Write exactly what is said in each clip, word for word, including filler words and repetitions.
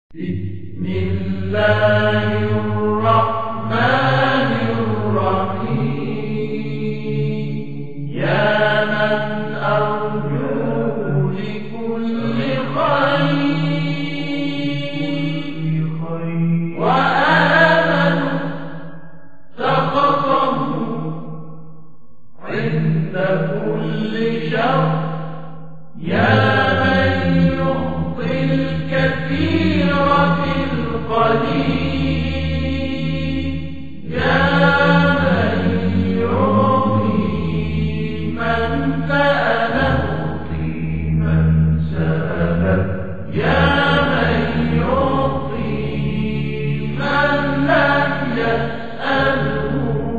بسم الله الرحمن الرحيم يا من أرجو لكل خير وآمن سقطه عند كل شر يا من يعطي الكثير في القليل يا من يعطي من سأله من سأله يا من يعطي من لم يسأله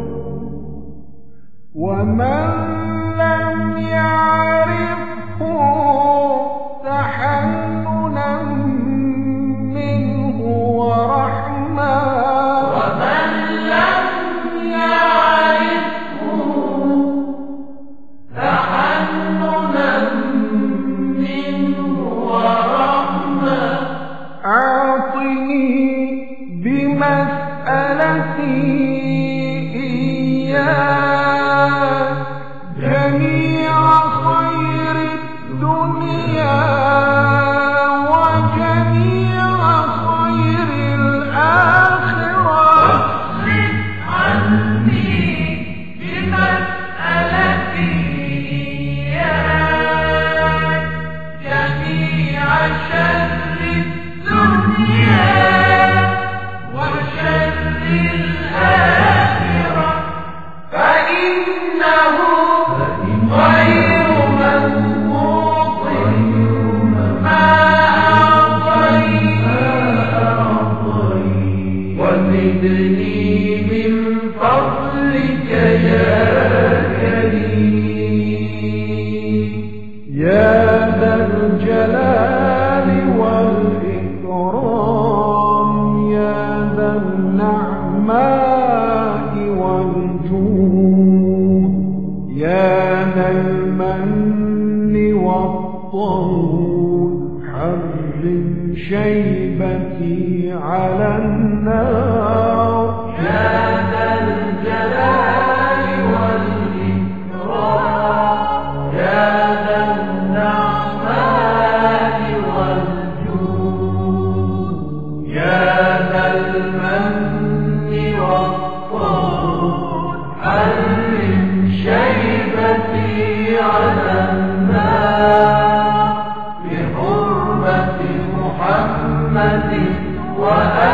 ومن لم يعرفه تحننا منه ورحمة ومن لم يعرفه تحننا منه ورحمة أعطني بمسألتي إياك جميع خير الدنيا وجميع خير الآخرة واصرف عني بمسألتي إياك جميع شر الدنيا وشر الآخرة فإنه غير منقوط ما أعطيت وزدني من فضلك يا كريم يا ذا الجلال والإكرام يا ذا النعماء والجود يا ذا المن والطول حرم شيبتي على النار يا ذا الجلال والإكرام يا ذا النعماء والجود يا ذا المن والطول حرم شيبتي على النار بحرمة محمد وآله